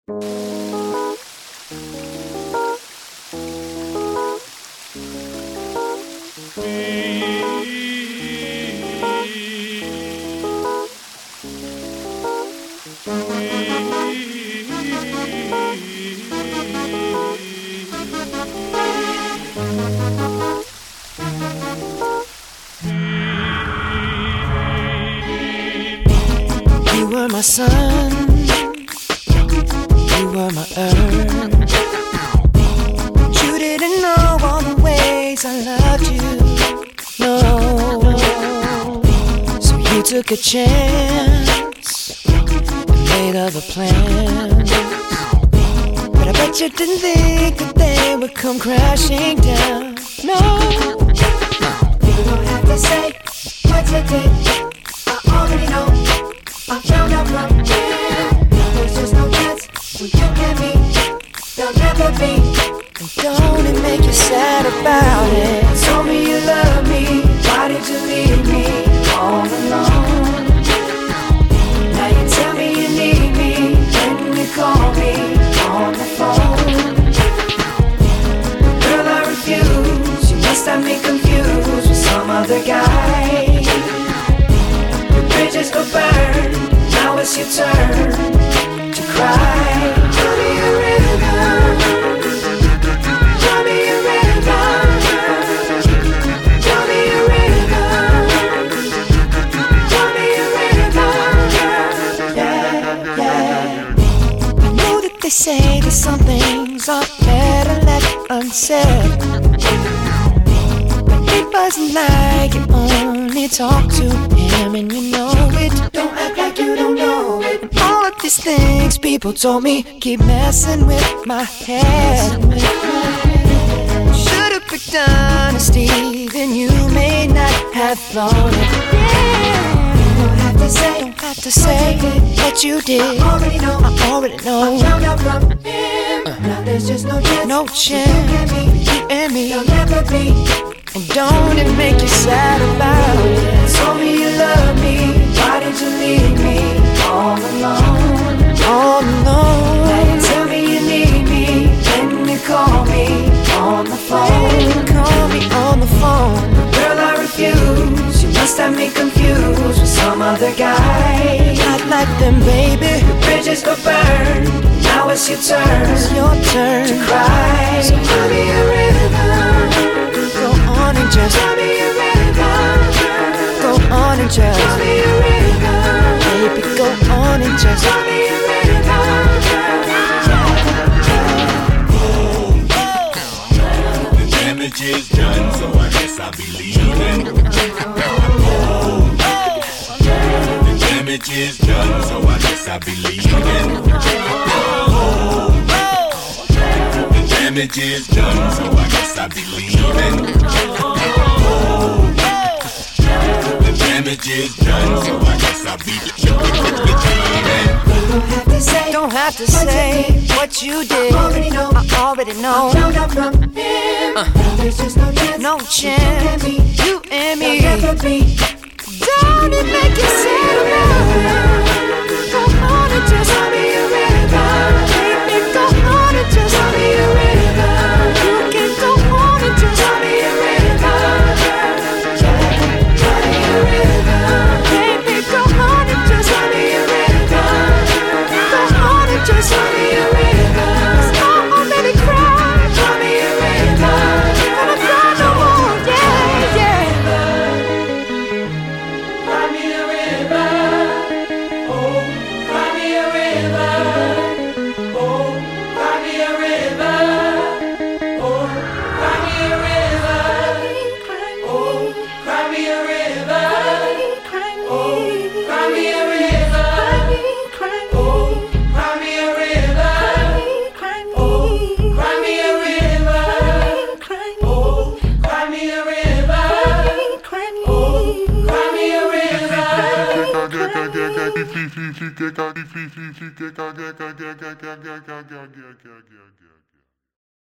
You were my sun, you were my earth. But you didn't know all the ways I loved you, no. So you took a chance and made other plans. But I bet you didn't think that they would come crashing down, no. You don't have to say what you did, I already know. I found out from here, there's just no chance when you and me, there'll never be. And don't it make you sad about it? Told me you love me, why did you leave me all alone? Now you tell me you need me, when you call me on the phone. Girl, I refuse, you must have me confused with some other guy. Your bridges go burn, now it's your turn to cry. Tell me a river, tell me a river, tell me a river, tell me a river, yeah, yeah. I know that they say that some things are better left unsaid, but it wasn't like you only talk to him and you know it. Don't act like you don't know it. And all of these things people told me keep messing with my head. Should've picked honesty, then you may not have thought it. Yeah. Don't have to say what you did. I already know. I found out from him. Now there's just no chance. No chance. You and me. There'll never be. And don't it make you sad about it? Told me you love me, why did you leave me all alone? All alone. Now you tell me you need me, when you call me on the phone. Call me on the phone. Girl, I refuse, you must have me confused with some other guy. Not like them, baby. The bridges go burn, now it's your turn. It's your turn to cry. So tell me a river, go on and just tell me a river, go on and just tell me a river, baby, go on and just tell me a river. The damage is done, so I guess I'll be leaving. The damage is done, so I guess I'll be leaving. The damage is done, so I guess I'll be leaving. The damage is done, so I guess I'll be leaving. Don't have to say what you did. I already know. I found out from him. There's just no chance. No chance. You and me. Don't it make you sad about it? Go on and just tell me a river. Baby, go on and just tell me a river. You can go on and just tell me a river. Tell me a river. Baby, go on and just tell me a river. Go on and just tell me a river. 'Cause I already cried. Tell me a river. Gonna cry no more, yeah, yeah. Cry me a river, oh, cry me a river, oh, cry me a river, oh, cry me a river, oh, cry me a river, oh, cry me a river, oh, cry me a river, oh, cry me a river, oh, cry me a river, oh, cry me a river.